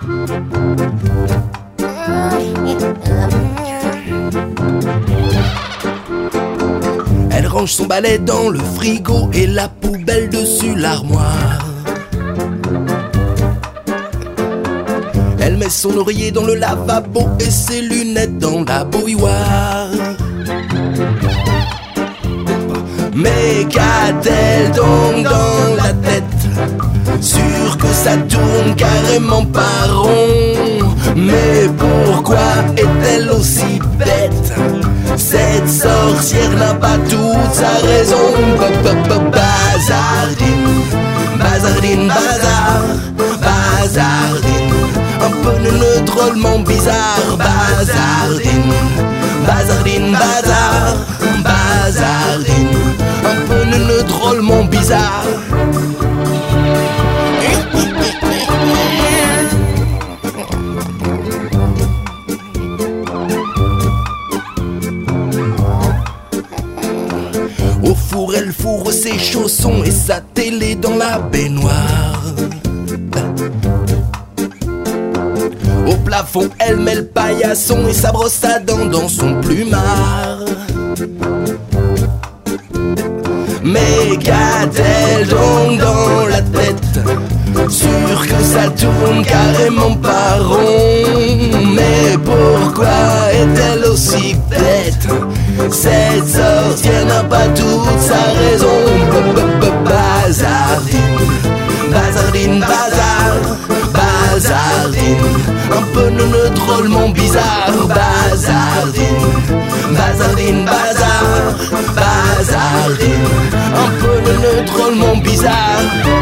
Elle range son balai dans le frigo et la poubelle dessus l'armoire. Elle met son oreiller dans le lavabo et ses lunettes dans la bouilloire. Mais qu'a-t-elle donc dans la tête? Sûr que ça tourne carrément pas rond. Mais pourquoi est-elle aussi bête? Cette sorcière n'a pas toute sa raison. Bazardine, bazardine, bazar, bazardine, un peu drôlement bizarre. Bazardine, bazardine, bazar, bazardine, un peu drôlement bizarre. Au four, elle fourre ses chaussons et sa télé dans la baignoire. Au plafond, elle met le paillasson et sa brosse à dents dans son plumard. Mais qu'a-t-elle donc dans la tête? Sûr que ça tourne carrément pas rond. Mais pourquoi est-elle aussi bête? Cette sorcière n'a pas toute sa raison. Bazardine, bazardine, bazar, bazardine, un peu drôlement bizarre. Bazardine, bazardine, bazar, bazardine, un peu drôlement bizarre.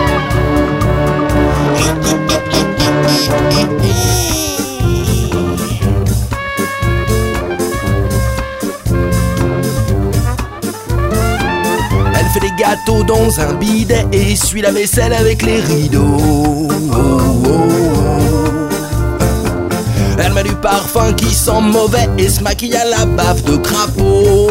Elle fait des gâteaux dans un bidet et essuie la vaisselle avec les rideaux. Elle met du parfum qui sent mauvais et se maquille à la baffe de crapaud.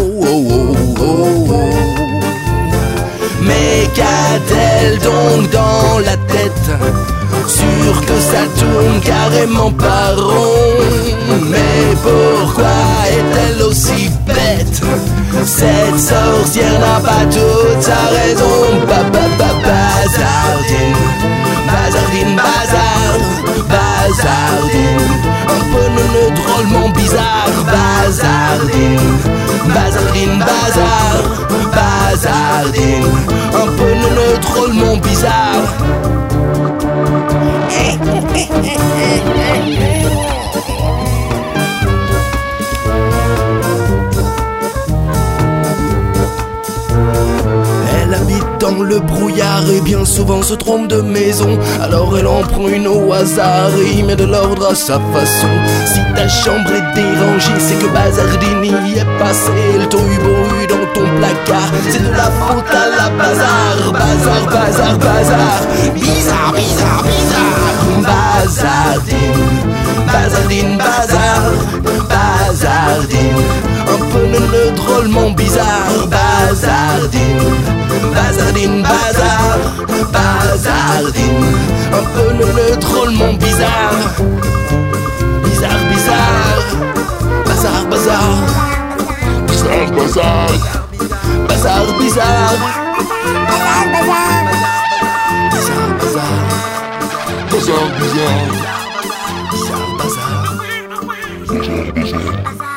Mais qu'a-t-elle donc dans la tête? Sûr que ça tourne carrément pas rond. Mais pourquoi est-elle aussi bête? Cette sorcière n'a pas toute sa raison. Bazardine, bazardine, bazar, bazardine, un peu drôlement bizarre. Bazardine, bazardine, bazar, bazardine, un peu drôlement bizarre. Elle habite dans le brouillard et bien souvent se trompe de maison. Alors elle en prend une au hasard et y met de l'ordre à sa façon. Si ta chambre est dérangée, c'est que Bazardine y est passé. Le tohu-bohu dans ton placard, c'est de la faute à la bazar. Bazar, bazar, bazar, bizarre, bizarre, bizarre. Bazardine, bazardine, bazar, bazardine, un peu drôlement bizarre. Bazardine, bazardine, bazar, bazardine, un peu drôlement bizarre. Bizarre, bizarre, bazar, bazar, bizarre, bazar, bazar, bizarre, bizarre, bazar, bizarre, bazar, bizarre, bizarre, bizarre, bazar, bizarre, bizarre.